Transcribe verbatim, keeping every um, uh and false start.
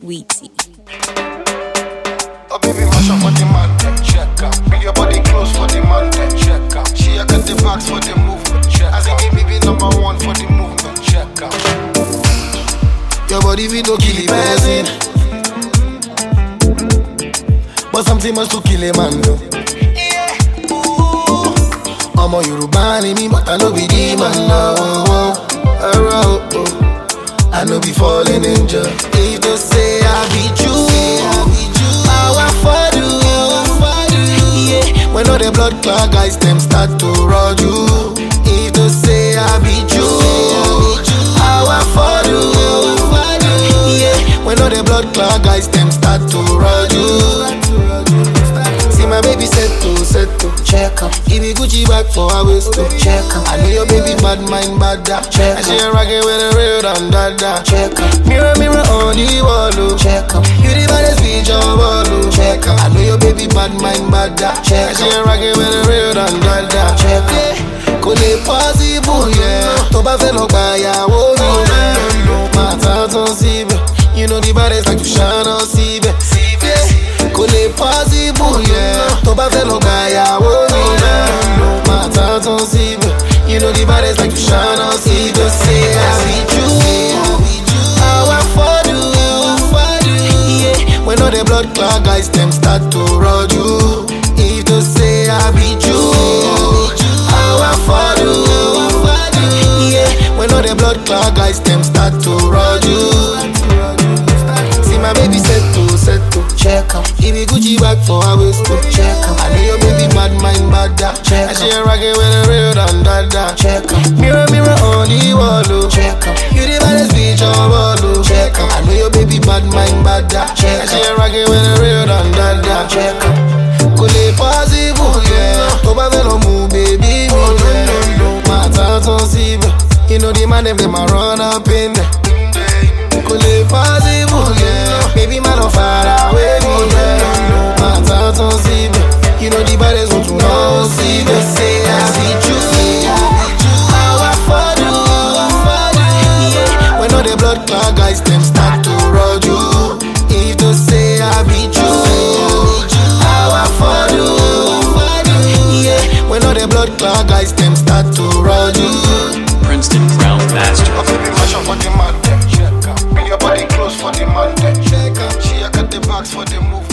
Wheaty. Oh baby, mash up for the man, check out. Bring your body close for the man, check out. She a got the bags for the movement, check out. I think me be number one for the movement, check out. Your body we no kill the person, but something must to kill a man though. Yeah, ooh. I'm a Yoruba me, but I know be the man now. Oh, oh, oh, oh. I know be falling angel. If they say I be true, how I for you, yeah. When all the blood clot guys them start to roll you. If they say I be true, how I for you, yeah. When all the blood clot guys them start to roll you. See my baby set to set to check up. Give me Gucci back for her waist to check up. I know your baby bad mind bad da. Check up. And she rockin' with a real and dada. Check up. Mirror mirror on the wall, oh. Check up. You the baddest bitch on wall, oh. Check up. I know your baby bad mind bad da. Check up. And she rockin' with a real and dada. Check up. Yeah. Kò lè possible, yeah. Tó bá fẹ́ lọ gba ìyàwó mi, máa tán tán síbẹ̀. You know the baddest like to shine on síbẹ̀. Kò lè possible, yeah. Tó bá fẹ́ lọ gba ìyàwó mi, máa tán tán síbẹ̀. You know the baddest like to shine on síbẹ̀. Say I be true, how I for you, yeah. When all the blood clot guys them start to roll you. If they say I be true, how I for you, yeah. When all the blood clot guys them start to roll you. See my baby set to set to check up. Give me Gucci back for her waist to check up. I know your baby bad mind bad da. Check up. And she rockin' with a real and dada. Check up. Mirror mirror on the wall, oh. Check up. You the baddest bitch on wall, oh. Check up. I know your baby bad mind bad da. Check up. And she rockin' with a real and dada. Check up. Kò lè possible, yeah. Tó bá fẹ́ lọ mú baby mi, yeah. Máa tán tán síbẹ̀. You know the man them them a run up in there. Kò lè possible, yeah. Baby man on far away me, yeah. Máa tán tán síbẹ̀. You know the baddest want to know síbẹ̀. Say I be true, how I for you, yeah. When all the blood clot guys them start to roll you. If they say I be true, how I for you, yeah. When all the blood clot guys them start to roll you. Princeton Crown Master. Oh baby, mash up for the man, check out. Bring your body close for the man, check out. She a got the bags for the move.